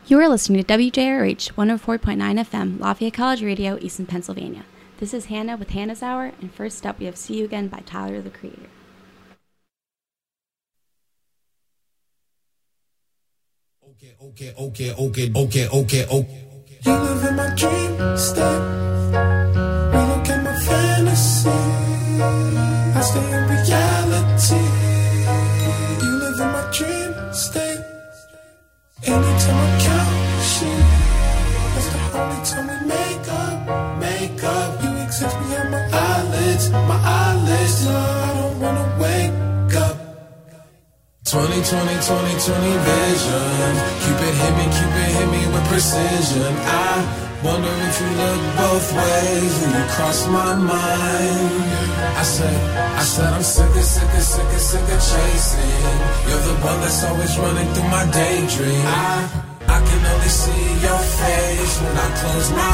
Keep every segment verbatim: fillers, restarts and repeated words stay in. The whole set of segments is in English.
You are listening to W J R H one oh four point nine F M, Lafayette College Radio, Easton, Pennsylvania. This is Hannah with Hannah's Hour, and first up we have See You Again by Tyler, the Creator. Okay, okay, okay, okay, okay, okay, okay. You live in my dream state. Relocate my fantasy. I stay in reality. You live in my dream state. Anytime I count shit, that's the only time we make up, make up. You exist behind my eyelids, my eyelids. No, I don't wanna wake up. twenty twenty, twenty twenty vision. Cupid hit me, Cupid hit me with precision. I wonder if you look both ways when you cross my mind. I said, I said I'm sick of, sick of, sick of, sick of chasing. You're the one that's always running through my daydream. I, I can only see your face when I close my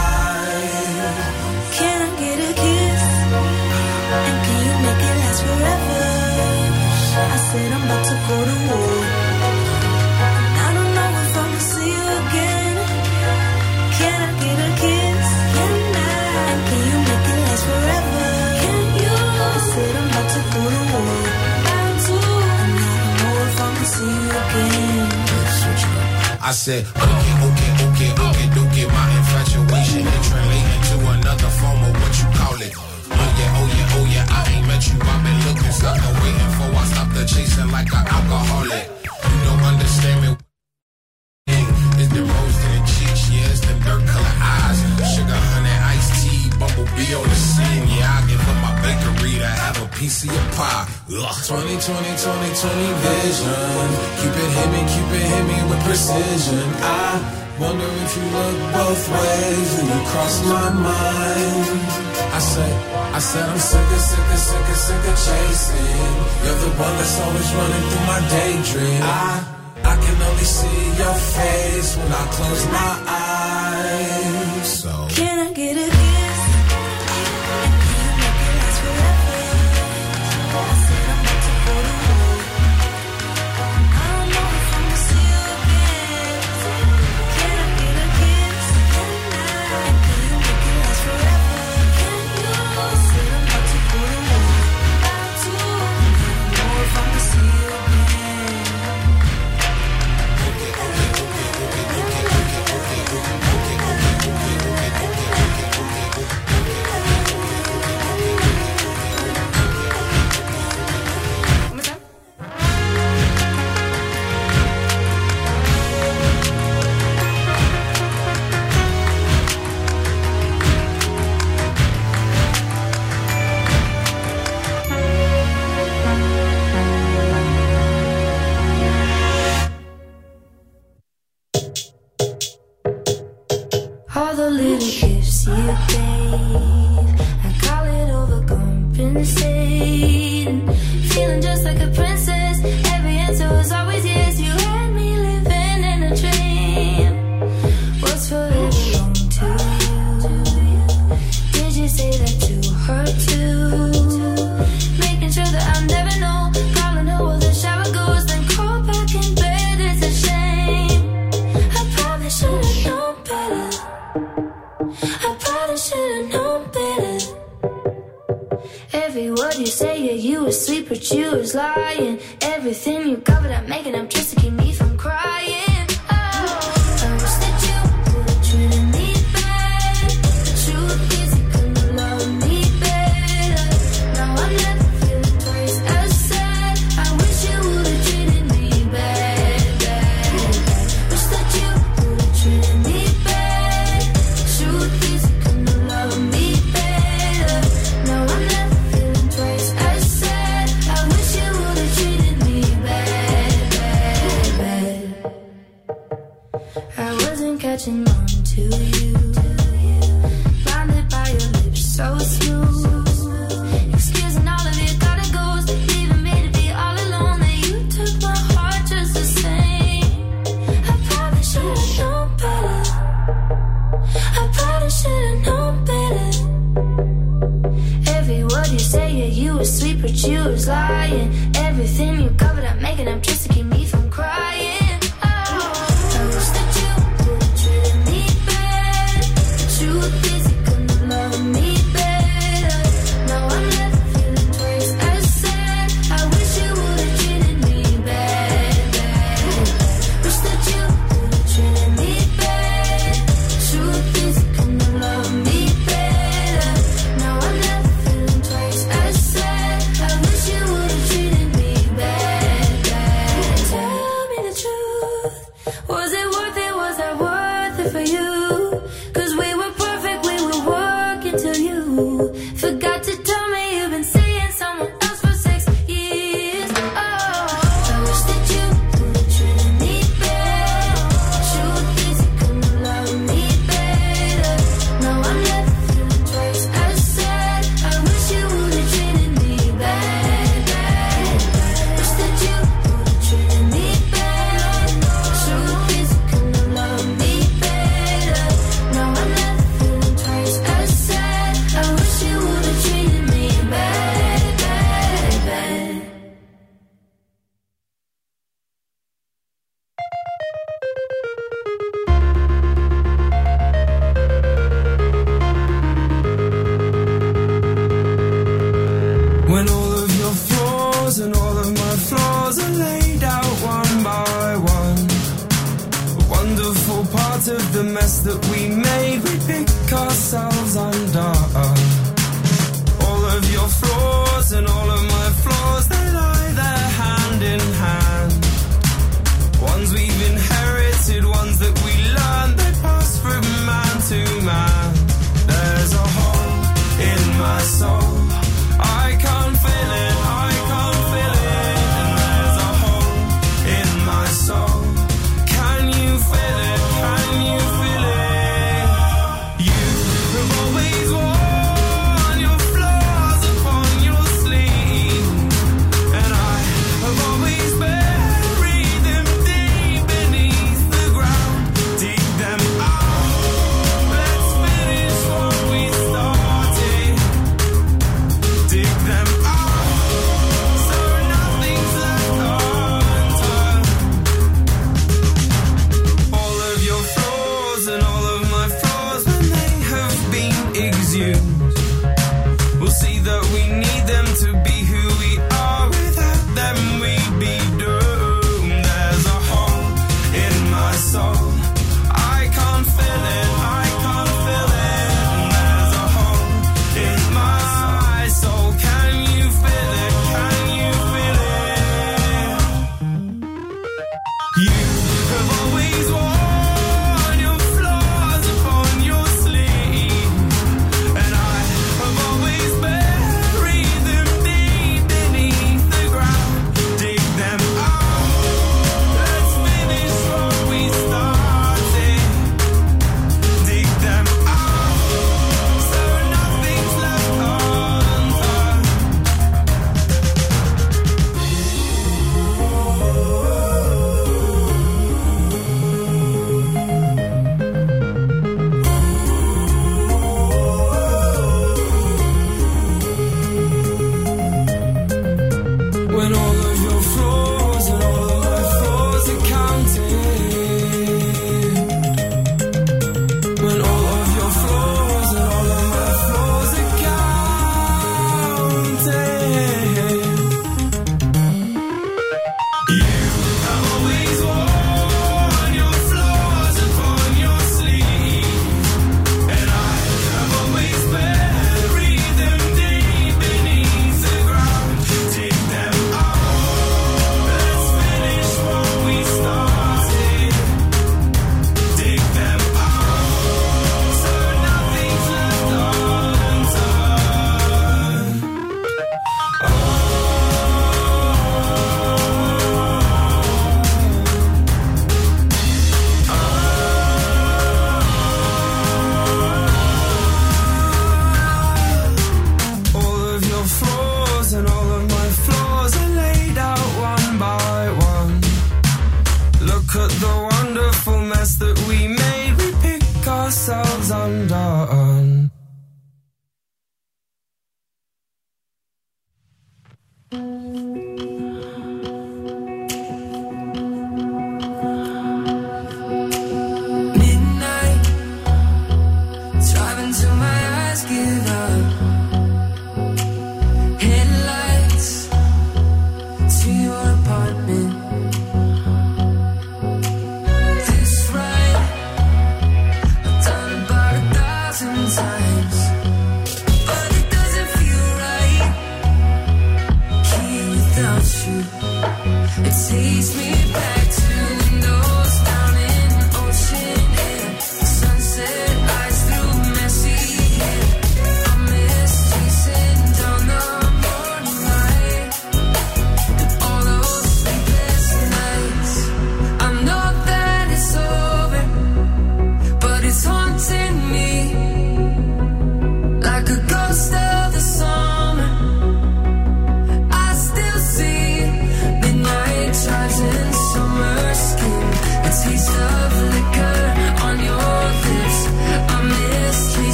eyes. Can I get a kiss? And can you make it last forever? I said I'm about to go to war. I don't know if I'm gonna see you again. Can I get a kiss? Can I? And can you make it last forever? Can you? I said I'm about to go to war. I'm too. And I don't know if I'm gonna see you again. I said, okay, okay, okay, okay, don't get my infatuation translating to another form of what you call it. Oh yeah, oh yeah, oh yeah, I ain't met you, I've been looking, stuck and waiting for, I stopped the chasing like an alcoholic. You don't understand me. It's the rose in the cheeks, yeah, it's them dirt colored eyes. Sugar, honey, iced tea, bumblebee on the scene. Yeah, I give up my bakery to have a piece of your pie. Ugh. twenty twenty, twenty twenty vision. Cupid hit me, Cupid hit me with precision. I wonder if you look both ways when you cross my mind. I said, I said I'm sick of, sick of, sick of, sick of chasing. You're the one that's always running through my daydream. I, I can only see your face when I close my eyes. So can I get a kiss? And can you make it last forever? I said I'm about to go to war. I don't know if I'm gonna see you again. Can I get a kiss? Can I? And can you make it last forever? Can you? I said I'm about to go to war. I'm too. I don't know if I'm gonna see you again. okay, okay, okay, okay, okay, okay, okay, okay, okay, okay, okay, all the little gifts you gave, I call it overcompensating. Feeling just like a princess, every answer was always yes. You had me living in a dream. What's forever wrong to you? Did you say that to her too? Making sure that I'll never know. Calling her while the shower goes, then call back in bed. It's a shame. I probably should've known better. I probably should've known better. Every word you say, yeah, you was sweet, but you was lying. Everything you covered up, making up just to keep me from crying. Oh, I wish that you would've treated me bad. The truth is, you couldn't love me better. Now I'm never feeling twice as sad. I wish you would've treated me bad, bad, bad. Wish that you would've treated me bad. Truth is, you couldn't love me better. Now I'm never feeling twice as sad. I wish you would've treated me bad, bad, bad. I wasn't catching on to you. Blinded by your lips, so smooth. Excusing all of your gotta goes, leaving me to be all alone. That you took my heart just the same. I probably should've known better. I probably should've known better. Every word you say, yeah, you was sweet, but you was lying. Everything you covered up, making up just to keep me from crying. Oh, I wish that you it for you. Cause we were perfect, we were working till you forgot to tell me you've been seeing someone else for six years. Oh, I wish that you would've treated me better. Truth is, you couldn't love me better. Now I'm left feeling twice as sad. I wish you would've treated me bad, bad. Wish that you would've treated me better. Truth is, you couldn't love me better. Now I'm left feeling twice as sad. I wish you would've treated me bad, bad, bad. When all of your flaws and all of my flaws are laid out one by one, a wonderful part of the mess that we made, we pick ourselves undone. All of your flaws and all of my flaws, they lie there hand in hand. Ones we've inherited, ones that we learned, they pass from man to man. There's a hole in my soul, I can't feel it, I can't feel it. And there's a hole in my soul, can you feel it, can you feel it? You have always worn your flaws upon your sleeve, and I have always buried them deep beneath the ground. Dig them out, let's finish what we started. Dig them out, so nothing's left unturned. All of your flaws and all of my flaws, when they have been exhumed, we'll see that we need them to be who we are. Without them we'd be doomed. There's a hole in my soul, I can't feel it, I can't feel it. And there's a hole in my soul, can you feel it, can you feel it? You have always worn your flaws upon your sleeve, and I have always buried them deep beneath the ground. Dig them out, let's finish what we started.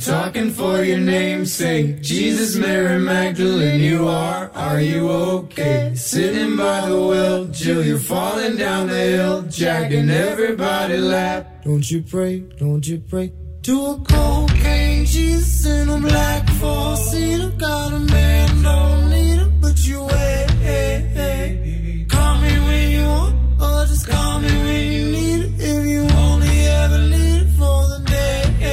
talking for your namesake. Jesus, Mary Magdalene, you are, are you okay? Sitting by the well, Jill, you're falling down the hill, jacking everybody laugh. Don't you pray, don't you pray to a cocaine Jesus in a black four-seater. Got a man, don't need her, but you wait. Call me when you want, or just call me when you need it. If you only ever need it for the day.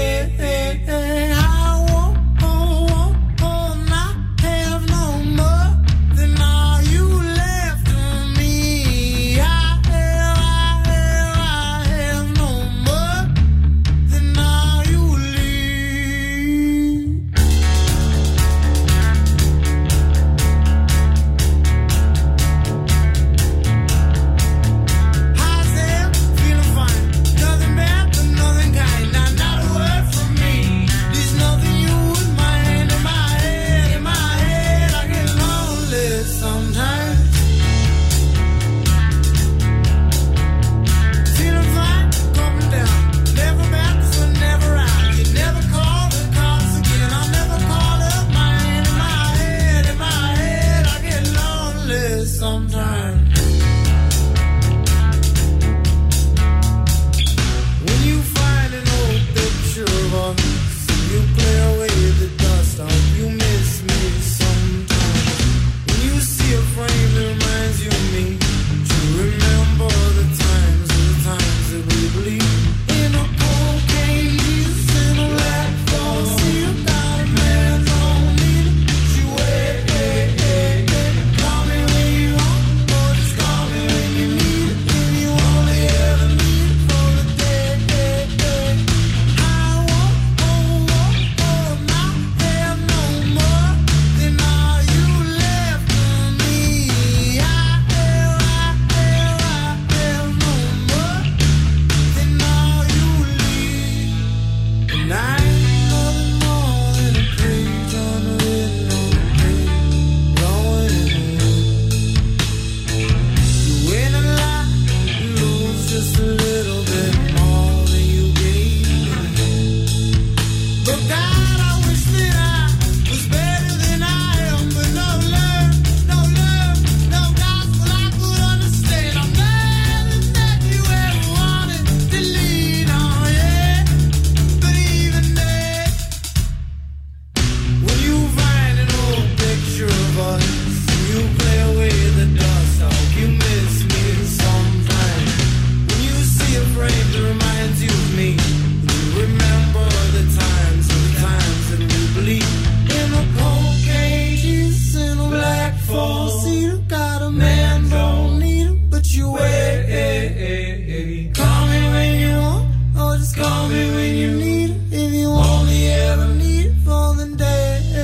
I won't, oh, oh, oh, not have no more than all you left of me. I have, I have, I have no more than all you leave. How's it? Feeling fine. Nothing bad, but nothing kind. Not, not a word from me. There's nothing you in my hand, in my head, in my head. I get lonely sometimes. Feeling fine, coming down. Never back, so never out. You never call the cops again. I'll never call up my hand, in my head, in my head. I get lonely sometimes. When you find an old picture of us, you clear away the dust off. You miss me sometimes. When you see a frame that reminds you of me, you remember the times, the times that we believed in a cocaine Jesus in a black four-seater. Got a man, don't need it, but you wait. Call me when you want, or just call me when you need it. If you only ever need it for the day. I won't, oh, oh, oh, not have no more than all you left of me. I have, I have, I have no more than all you leave. And I ain't nothing more than a page unwritten on the page, blowing in the wind. You win a lot, you lose just a little bit more than you gave me. But God, I wish that I was better than I am. But no love, no love, no gospel I could understand. I'm nothing that you ever wanted to lean on, yeah. But even then, when you find an old picture of us, you play away the dust off. You miss me sometimes. When you see a frame that reminds you of me, you remember the times, the times that we believed in a cocaine Jesus in a black four-seater. Got a man, don't need it, but you wait. Call me when you want, or just call me when you need it. If you only ever need it for the day.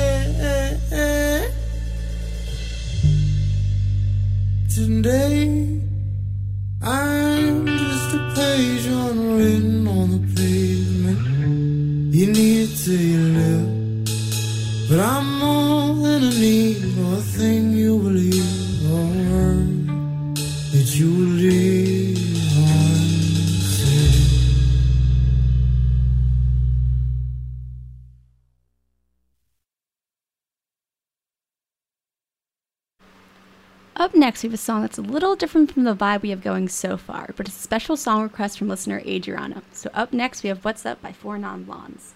Today, I'm just a page unwritten on the pavement. You need it till you live, but I'm more than a need or a thing you believe or a word that you leave unsaid. Up next, we have a song that's a little different from the vibe we have going so far, but it's a special song request from listener Adriana. So up next, we have What's Up by Four Non-Blondes.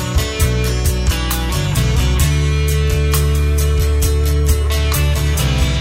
I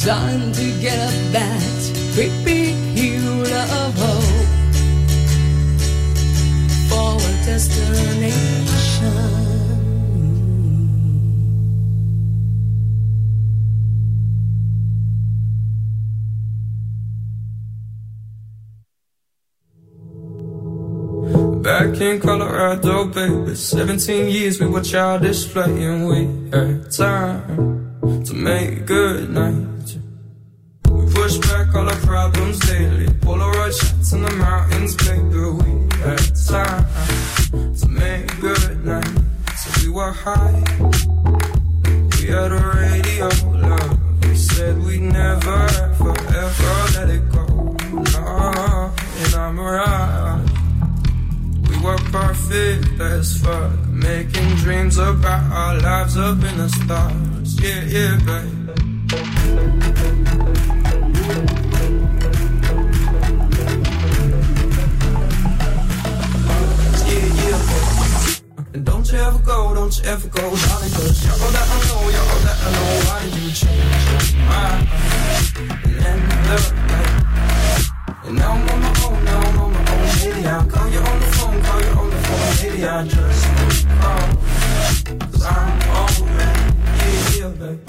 Time to get up that great big hill of hope for a destination. Back in Colorado, baby, seventeen years we were childish playing. We had time to make good nights. We pushed back all our problems daily, Polaroid shots in the mountains, baby. We had time to make good nights. So we were high, we had a radio love. We said we'd never ever ever let it go. No, and I'm right. We were perfect as fuck, making dreams about our lives up in the stars. Yeah, yeah, babe. Yeah, yeah, babe. And don't you ever go, don't you ever go, darling, cause you're all that I know, you're all that I know. Why did you change your mind and end up like? And now I'm on my own, now I'm on my own. Maybe I'll call you on the phone, call you on the phone. Maybe I'll just call, cause I'm already, yeah, yeah, babe.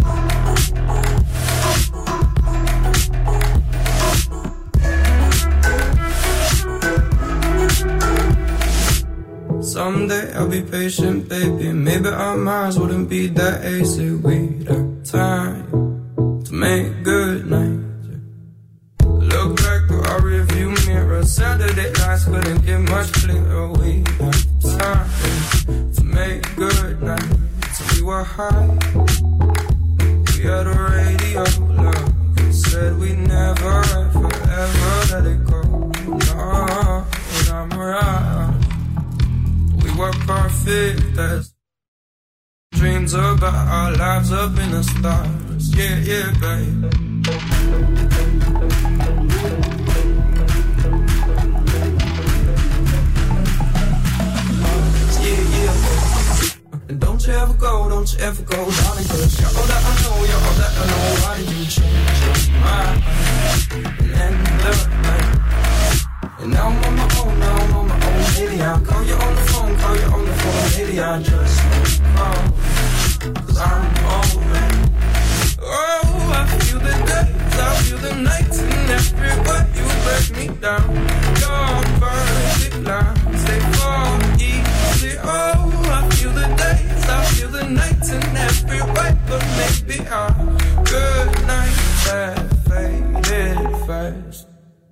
Someday I'll be patient, baby. Maybe our minds wouldn't be that easy. We'd have time to make good nights. Look back through our review mirror. Saturday nights couldn't get much clearer. We had time to make good nights. So we were high, we had a radio love. We said we never ever ever let it go. No, and I'm right. We were perfect as dreams about our lives up in the stars. Yeah, yeah, babe. And don't you ever go, don't you ever go, darling, cause you're all that I know, you're all that I know. Why did you change your mind and end up like? And now I'm on my own, now I'm on my own. Maybe I'll call you on the phone, call you on the phone. Maybe I'll just call, cause I'm already. Oh, I feel the days, I feel the nights, and everywhere you break me down. Your perfect lines, they fall easy. Oh, I feel the days, I feel the nights, and everywhere. But maybe our good nights have faded fast.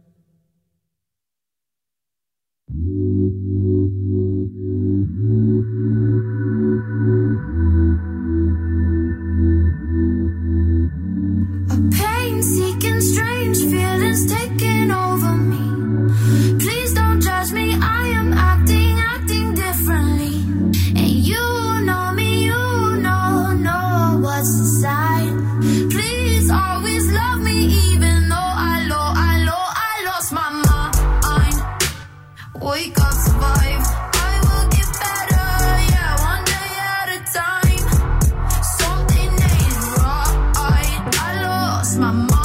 Pain-seeking, strange feelings taking over me. Please don't judge me, I am acting, acting differently. And you know me, you know, know what's inside. Please always love me, even though I low, I low, I lost my mind. Wake up, survive, I will get better, yeah, one day at a time. Something ain't right, I lost my mind.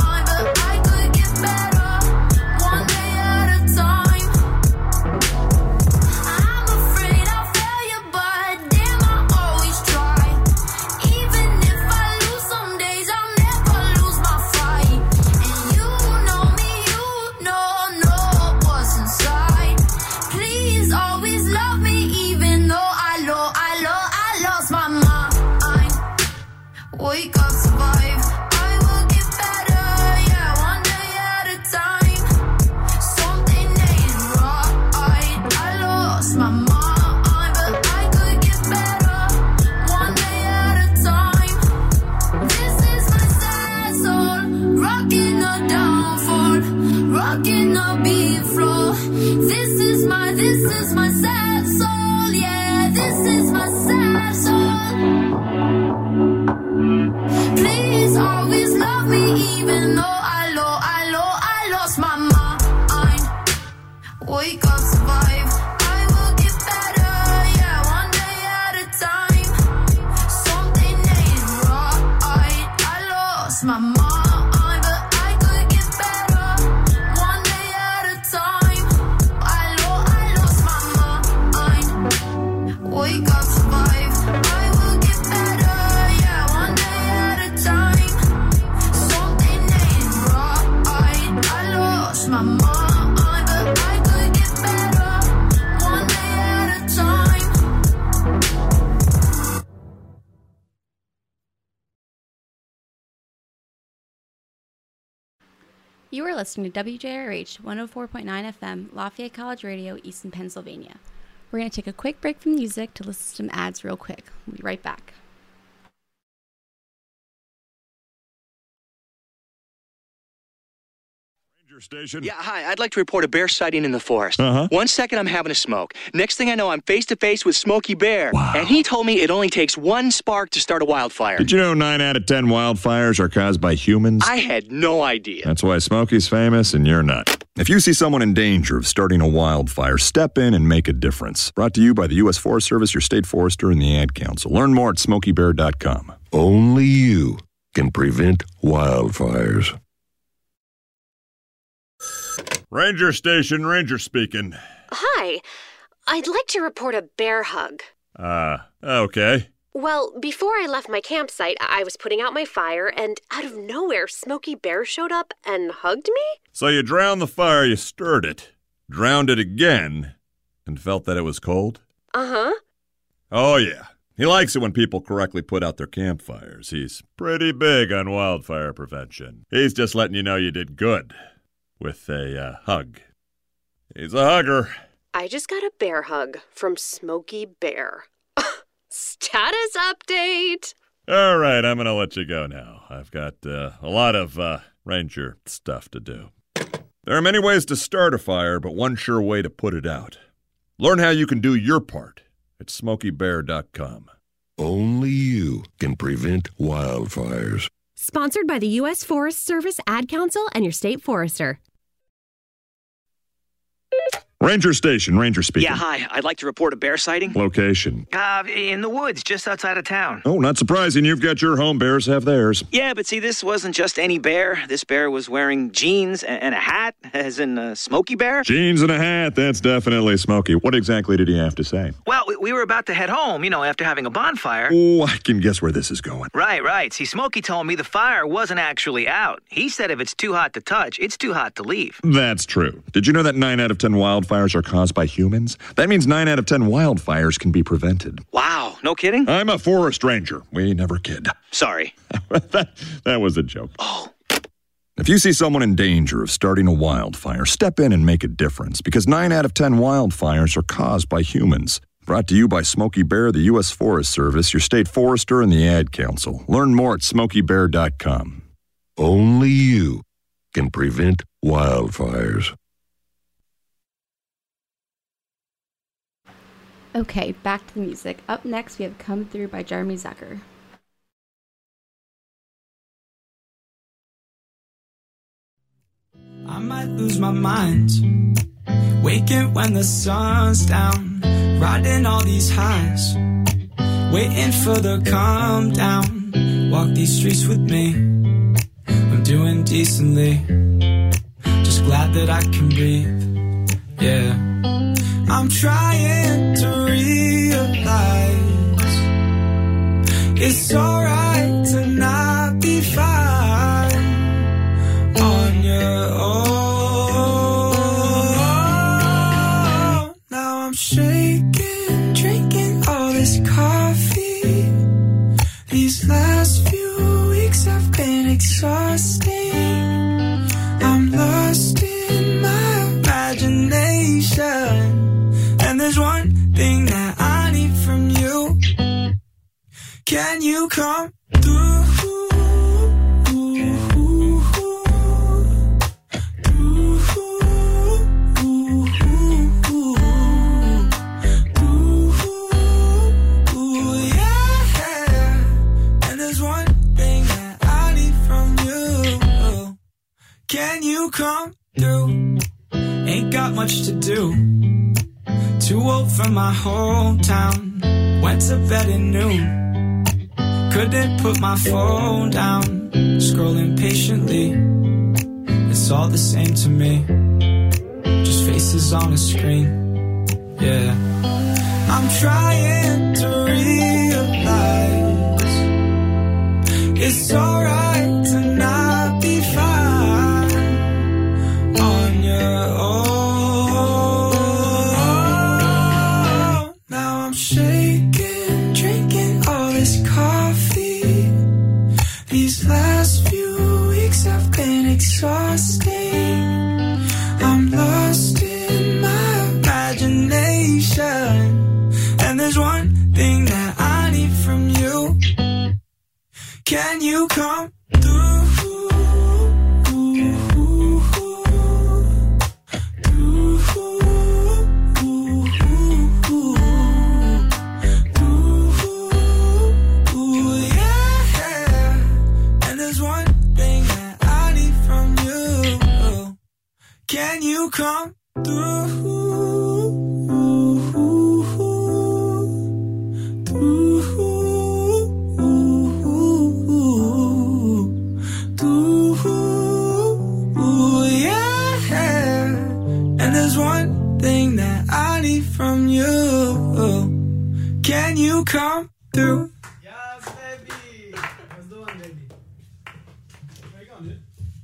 Wake up, survive, I will get better, yeah, one day at a time. Something ain't right, I lost my mind, but I could get better, one day at a time. This is my sad soul, rocking the downfall, rocking the beat floor. This is my, this is my sad soul, yeah, this is my sad soul. Please always love me, even though I low, I low, I lost my mind. Wake up, survive, I will get better, yeah, one day at a time. Something ain't right, I lost my mind. You are listening to W J R H one oh four point nine F M, Lafayette College Radio, Easton, Pennsylvania. We're going to take a quick break from music to listen to some ads real quick. We'll be right back. Station. Yeah, hi. I'd like to report a bear sighting in the forest. Uh-huh. One second, I'm having a smoke. Next thing I know, I'm face-to-face with Smokey Bear. Wow. And he told me it only takes one spark to start a wildfire. Did you know nine out of ten wildfires are caused by humans? I had no idea. That's why Smokey's famous and you're not. If you see someone in danger of starting a wildfire, step in and make a difference. Brought to you by the U S Forest Service, your state forester, and the Ad Council. Learn more at smokey bear dot com. Only you can prevent wildfires. Ranger Station, Ranger speaking. Hi. I'd like to report a bear hug. Uh, okay. Well, before I left my campsite, I was putting out my fire, and out of nowhere, Smokey Bear showed up and hugged me? So you drowned the fire, you stirred it, drowned it again, and felt that it was cold? Uh-huh. Oh, yeah. He likes it when people correctly put out their campfires. He's pretty big on wildfire prevention. He's just letting you know you did good. With a uh, hug. He's a hugger. I just got a bear hug from Smokey Bear. Status update! All right, I'm going to let you go now. I've got uh, a lot of uh, ranger stuff to do. There are many ways to start a fire, but one sure way to put it out. Learn how you can do your part at smokey bear dot com. Only you can prevent wildfires. Sponsored by the U S Forest Service, Ad Council, and your state forester. Ranger Station, Ranger speaking. Yeah, hi. I'd like to report a bear sighting. Location. Uh, in the woods, just outside of town. Oh, not surprising. You've got your home. Bears have theirs. Yeah, but see, this wasn't just any bear. This bear was wearing jeans and a hat, as in uh, Smokey Bear. Jeans and a hat. That's definitely Smokey. What exactly did he have to say? Well, we, we were about to head home, you know, after having a bonfire. Oh, I can guess where this is going. Right, right. See, Smokey told me the fire wasn't actually out. He said if it's too hot to touch, it's too hot to leave. That's true. Did you know that nine out of ten wildfires are caused by humans? That means nine out of ten wildfires can be prevented. Wow, no kidding? I'm a forest ranger. We never kid. Sorry. that, that was a joke. Oh. If you see someone in danger of starting a wildfire, step in and make a difference, because nine out of ten wildfires are caused by humans. Brought to you by Smokey Bear, the U S Forest Service, your state forester, and the Ad Council. Learn more at smokey bear dot com. Only you can prevent wildfires. Okay, back to the music. Up next, we have Come Through by Jeremy Zucker. I might lose my mind, waking when the sun's down, riding all these highs, waiting for the calm down. Walk these streets with me, I'm doing decently, just glad that I can breathe, yeah. I'm trying to realize it's alright to not be fine on your own. Now I'm shaking, drinking all this coffee. These last few weeks have been exhausting. I'm lost in my imagination. And there's one thing that I need from you. Can you come through? And there's one thing that I need from you. Can you come through? Ain't got much to do. Too old for my hometown. Went to bed at noon. Couldn't put my phone down. Scrolling patiently. It's all the same to me. Just faces on a screen. Yeah. I'm trying to realize it's alright to not be fine on your own. Now I'm shaking, drinking all this coffee. These last few weeks have been exhausting. conversation. And there's one thing that I need from you. Can you come through? Can you come through? Through, through, yeah. And there's one thing that I need from you. Can you come through? Yes, baby. Let's do it, baby. Where you going, dude?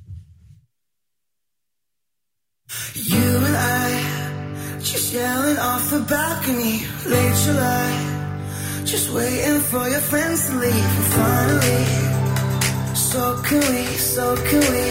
You and I, just yelling off the balcony, late July, just waiting for your friends to leave. And finally, so can we, so can we.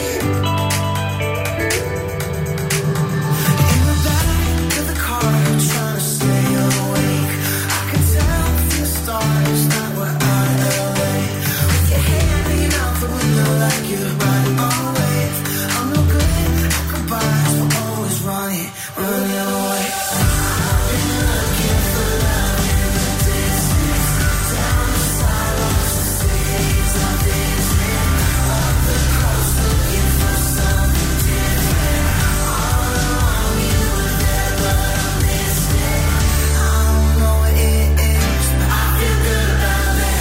In the back of the car, trying to stay awake. I can tell from the stars that we're out of L A. With your hair hanging out the window like you're riding on a wave. I'm no good at goodbyes, but always running, running away. I've been looking for love in the distance, down the sidewalks, the cities I've visited, up the coast looking for something different. All along you were there, but I missed it. I don't know what it is, but I feel good about it.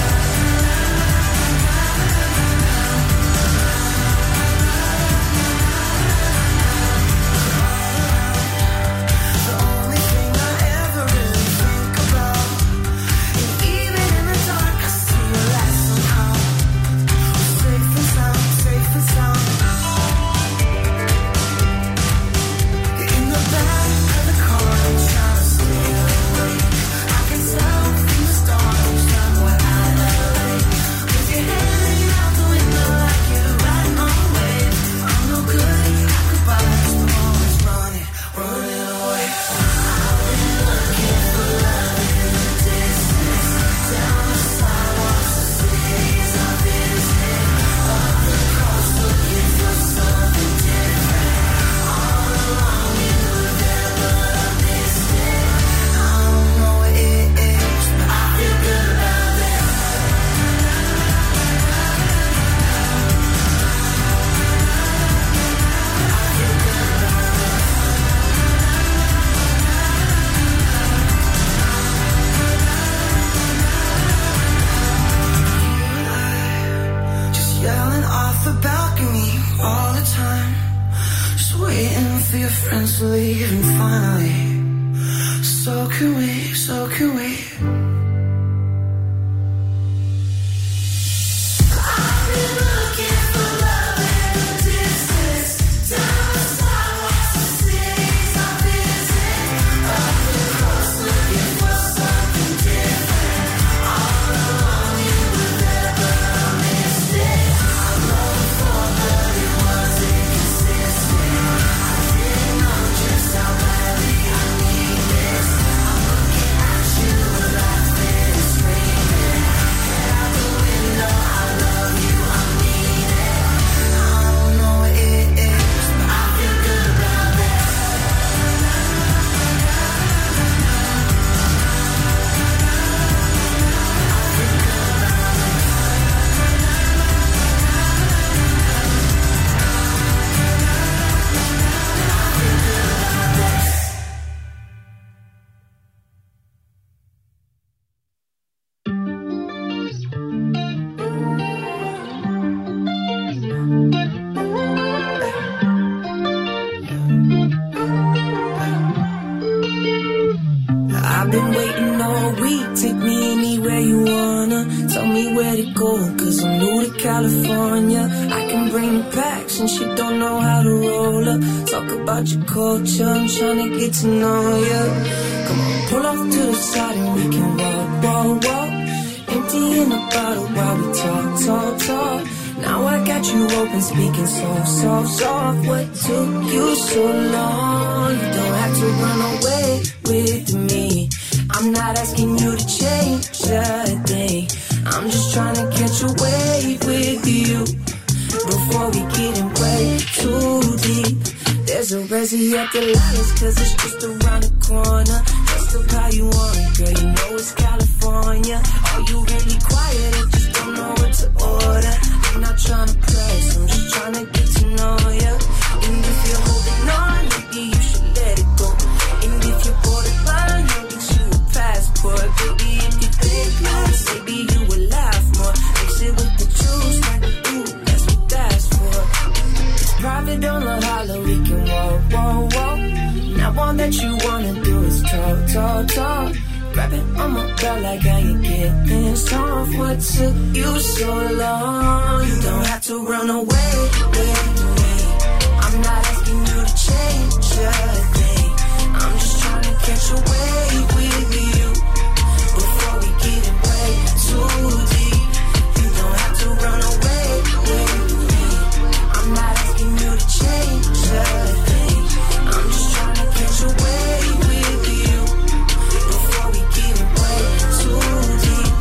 The only thing I ever really think about, and even in the dark I see your light somehow. We're safe and sound, safe and sound. You're in the back of the car, I'm trying to stay awake. I can tell from the stars that we're out of L A. With your hair hanging out the window like you're riding on a wave. I'm no good at goodbyes, but always running, running away. I've been looking for love in the distance, down the sidewalks, the cities I've visited, up the coast looking for something different. All along you were there, but I missed it. I don't know what it is, but I feel good about it. Just yelling off the balcony all the time, just waiting for your friends to leave. And finally, so can we, so can we. I've been looking for love in the distance, down the sidewalks, the cities I visit, up the coast looking for something different. All along you were there, but I missed it. I longed for, but it wasn't consistent. I didn't know just how badly I need this. I'm looking at you, laughing and screaming. Get out the window, I love you, I need it. I don't know what it is, but I feel good about it. I've been waiting all week, take me anywhere you wanna. Tell me where to go, cause I'm new to California. I can bring the pack since you don't know how to roll up. Talk about your culture, I'm tryna get to know ya. Come on, pull off to the side and we can walk, walk, walk. Empty in the bottle while we talk, talk, talk. Now I got you open, speaking soft, soft, soft. What took you so long? You don't have to run away with me. I'm not asking you to change a thing. I'm just trying to catch a wave with you before we get in way too deep. There's a resi at the Lilas, cause it's just around the corner. Just up how you want it, girl, you know it's California. Are you really quiet? I just don't know what to order. I'm not trying to press, I'm just trying to get to know ya. And if you're holding on, maybe you should let it go. And if you're borderline, I'll get you a passport. Baby, if you think nice, maybe you will laugh more. Mix it with the juice, like, ooh, that's what that's for. It's private on the hollow, we can walk, walk, walk. Now all that you wanna do is talk, talk, talk. Grab it on my belt like how you get this off. What took you so long? You don't have to run away with me. I'm not asking you to change a thing. I'm just trying to catch a wave with you before we get in way too deep. You don't have to run away with me. I'm not asking you to change a thing. I'm just trying to catch a wave with you before we get in way too deep.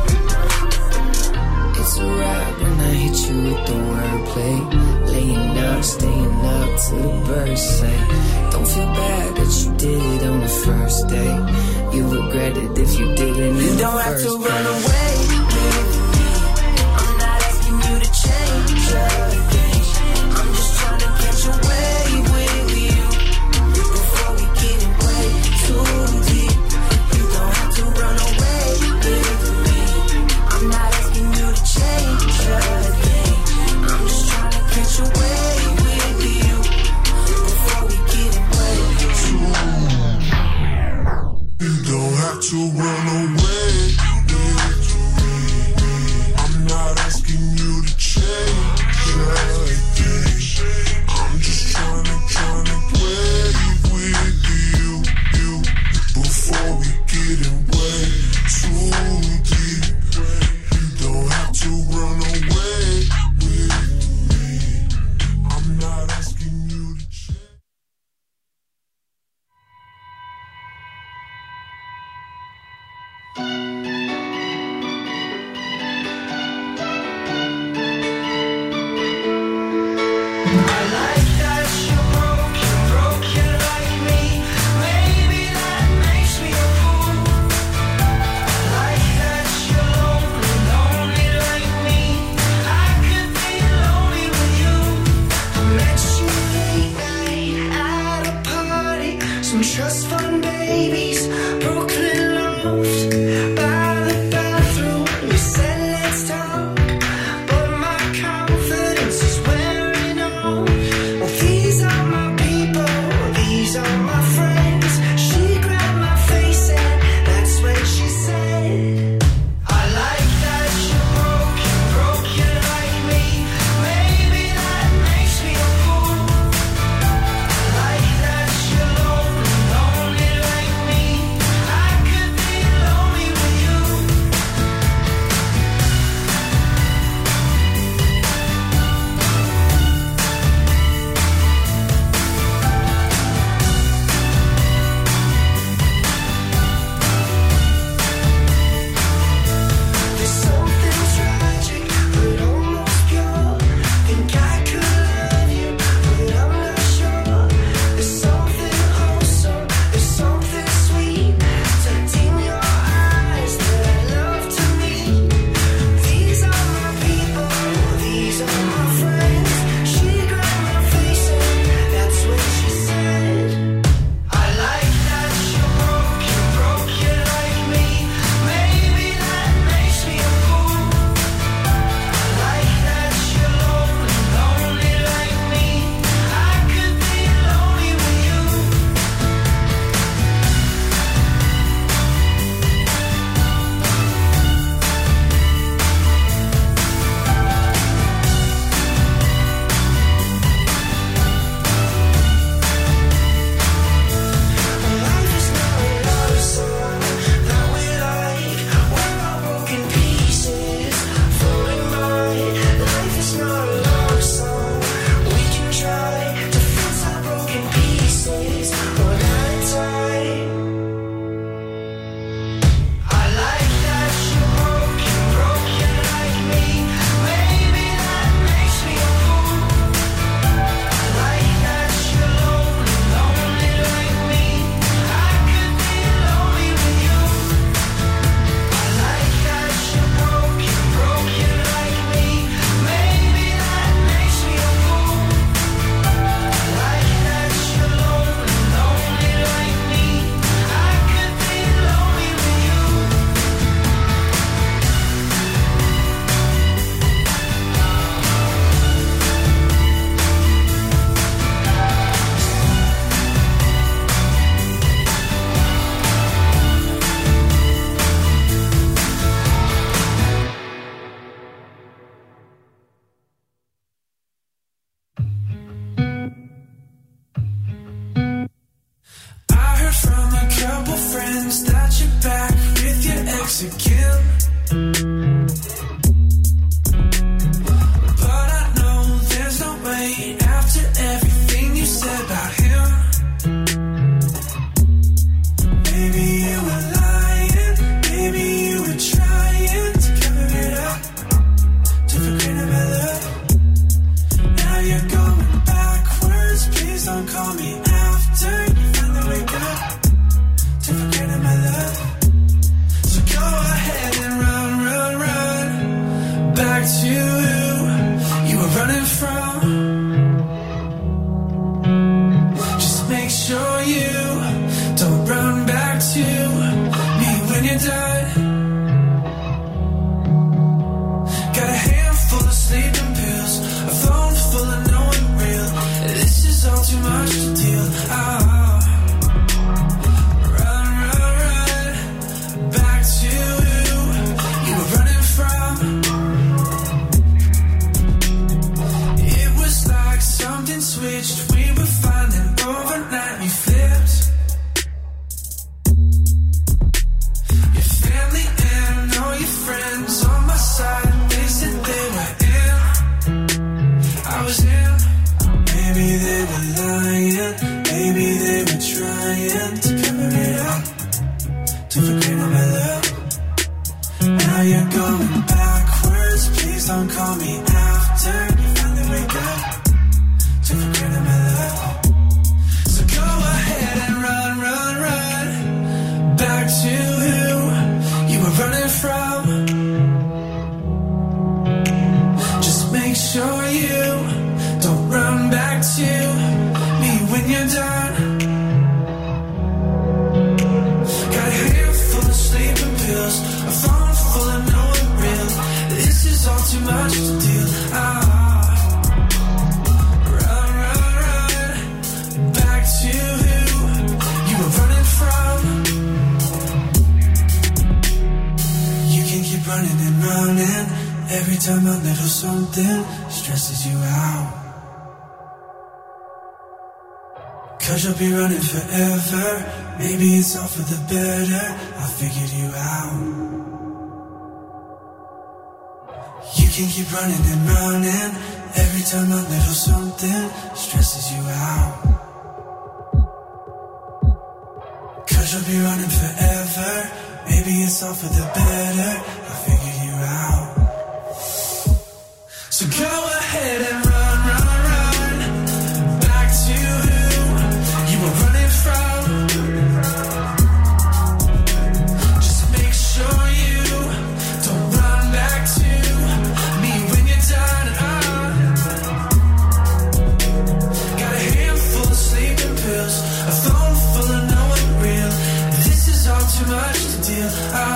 It's a rap when I hit you with the wordplay. Laying up, staying up till the birds say. Don't feel bad that you did it on the first day. You regret it if you didn't. You don't have to run away with me. I'm not asking you to change a thing. I'm just trying to catch a wave with you before we get in way too deep. You don't have to run away with me. I'm not asking you to change a thing. I'm just trying to catch a wave with you before we get in way too deep. You don't have to run away with me. I'm not asking you to change anything. I'm just trying to, trying to wave with you, you before we get in way too deep. You don't have to run away with me. I'm not asking you to change. Trust fund babies, Brooklyn loft, when you're done. Got a handful of sleeping pills, a phone full of no one real. This is all too much to deal. Ah, run, run, run, back to you. You were running from. It was like something switched. We were fine, then overnight we flipped. Your family and all your friends on my side, they said they were in. I was in. Maybe they were lying, maybe they were trying to cover it up, to forget all my love. Now you're going backwards, please don't call me after you finally wake up, to forget all my love. So go ahead and run, run, run, back to who you were running from. Just make sure you don't run back to me when you're done. Got a handful of sleeping pills, a phone full of no one real. This is all too much to deal. Ah, run, run, run, back to who you were running from. You can keep running and running. Every time a little something stresses you out. Cause you'll be running forever. Maybe it's all for the better. I figured you out. You can keep running and running. Every time a little something stresses you out. Cause you'll be running forever. Maybe it's all for the better. I figured you out. So go ahead and run, run, run, back to who you were running from. Just make sure you don't run back to me when you're done. Uh, got a handful of sleeping pills, a phone full of no one real. This is all too much to deal. Uh,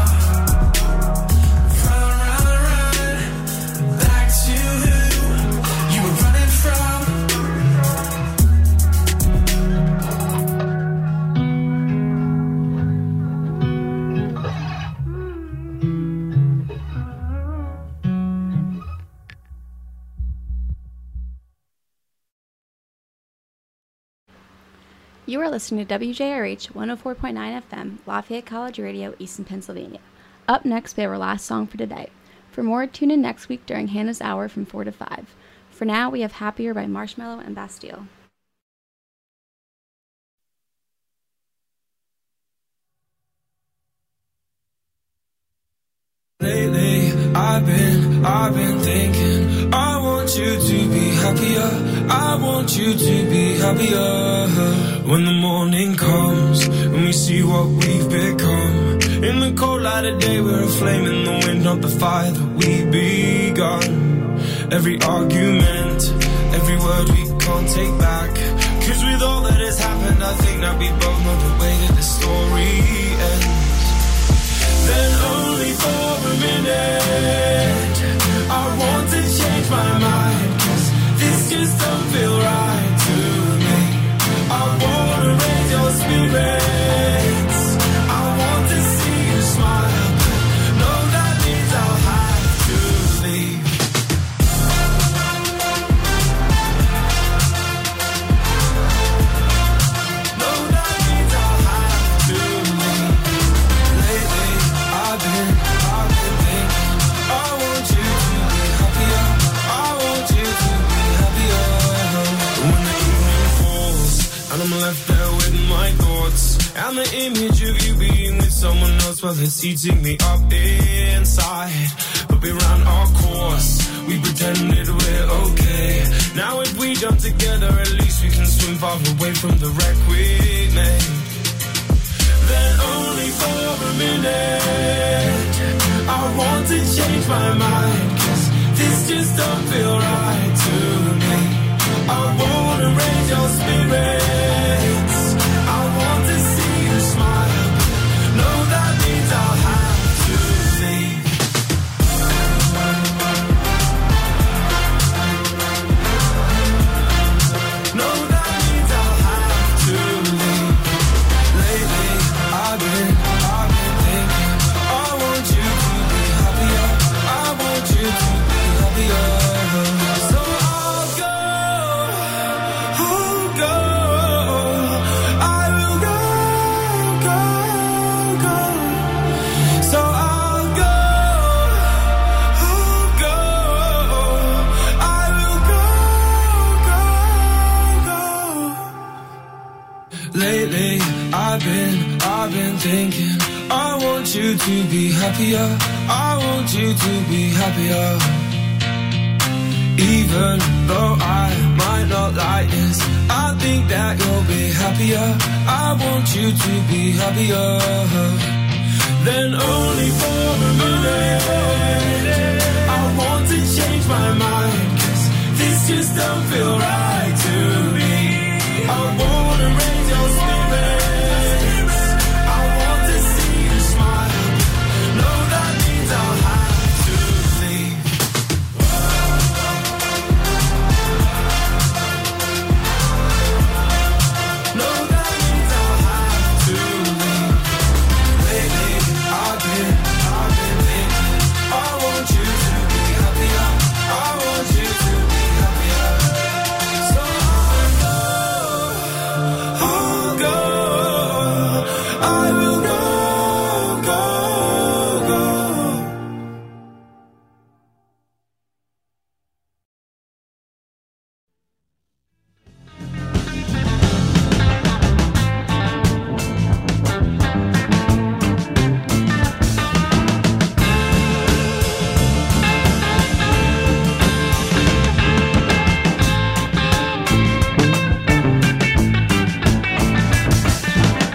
You are listening to W J R H one oh four point nine F M, Lafayette College Radio, Easton, Pennsylvania. Up next, we have our last song for today. For more, tune in next week during Hannah's Hour from four to five. For now, we have Happier by Marshmello and Bastille. Lately, I've been, I've been thinking, I want you to be happier, I want you to be happier. When the morning comes, and we see what we've become, in the cold light of day, we're a flame in the wind, not the fire that we begun. Every argument, every word we can't take back, cause with all that has happened, I think that we both know the way that the story ends. Then only for a minute I want to change my mind, cause this just don't feel right to me. I wanna raise your spirits, I want to see you smile, but no, that means I'll have to leave. No, that means I'll have to leave. Lately I've been, I've been thinking, I want you to be happier, I want you to be happier. When the evening falls, and I'm left there with my thoughts, and the image of you being with someone else, well, it's eating me up inside. But we ran our course, we pretended we're okay. Now if we jump together, at least we can swim far away from the wreck we made. Then only for a minute I want to change my mind, cause this just don't feel right to me. I wanna raise your spirits, I want to see you smile. No, that means I want you to be happier. I want you to be happier. Even though I might not like this, I think that you'll be happier. I want you to be happier.